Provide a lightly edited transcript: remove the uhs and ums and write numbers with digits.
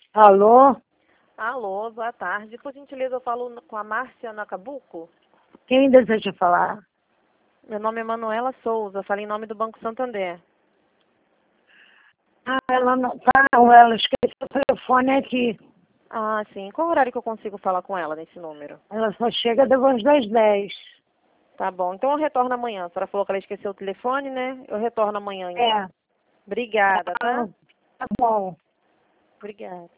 Alô? Alô, boa tarde. Por gentileza, eu falo com a Márcia Nacabuco. Quem deseja falar? Meu nome é Manuela Souza, falo em nome do Banco Santander. Ah, ela não tá, não, ela esqueceu o telefone aqui. Ah, sim. Qual horário que eu consigo falar com ela nesse número? Ela só chega depois das 10. Tá bom, então eu retorno amanhã. A senhora falou que ela esqueceu o telefone, né? Eu retorno amanhã, então. É, Obrigada, tá? tá bom. Obrigada.